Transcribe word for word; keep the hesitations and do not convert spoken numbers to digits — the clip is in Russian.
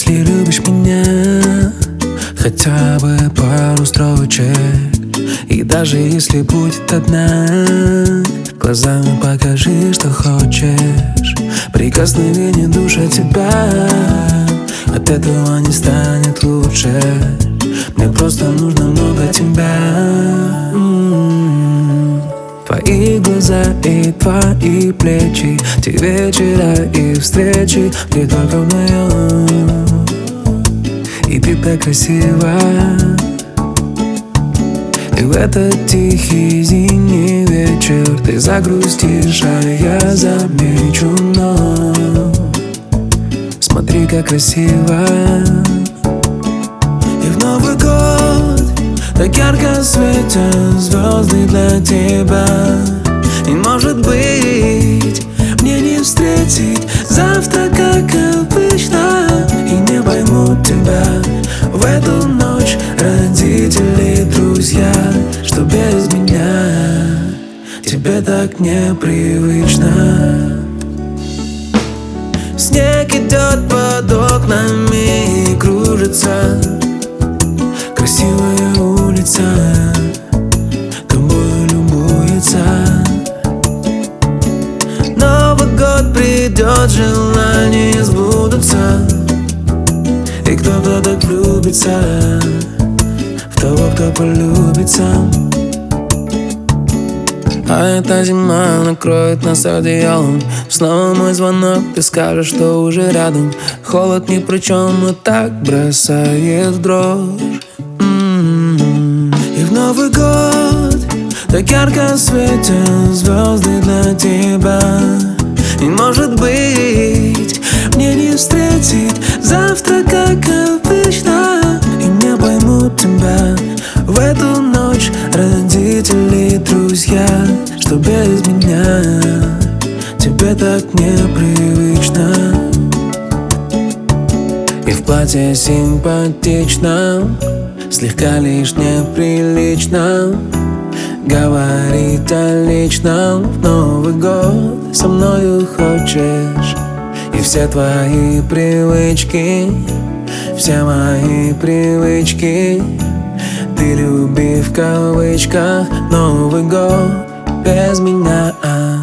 Если любишь меня, хотя бы пару строчек. И даже если будет одна, глазами покажи, что хочешь. Прикосновение душа тебя, от этого не станет лучше. Мне просто нужно много тебя. М-м-м. Твои глаза и твои плечи, те вечера и встречи, где только вдвоем. И ты так красива. И в этот тихий зимний вечер ты загрустишь, а я замечу, но смотри, как красиво. И в Новый год так ярко светят звезды для тебя. И может быть мне не встретить завтра, как обычно. И не поймут тебя в эту ночь родители, друзья, что без меня тебе так непривычно. Снег идет под окнами и кружится. Красивая улица тобой любуется. Новый год придет, желания сбудутся. И кто-то так влюбится в того, кто полюбится. А эта зима накроет нас одеялом. Снова мой звонок, ты скажешь, что уже рядом. Холод ни при чем, но так бросает в дрожь. М-м-м. И в Новый год так ярко светят звезды для тебя. И может быть мне не встретить завтра, как обычно. И не поймут тебя в эту ночь родители, друзья, что без меня тебе так непривычно. И в платье симпатичном, слегка лишь неприлично говорить о личном. В Новый год со мною хочешь. И все твои привычки, все мои привычки ты люби в кавычках. Новый год без меня.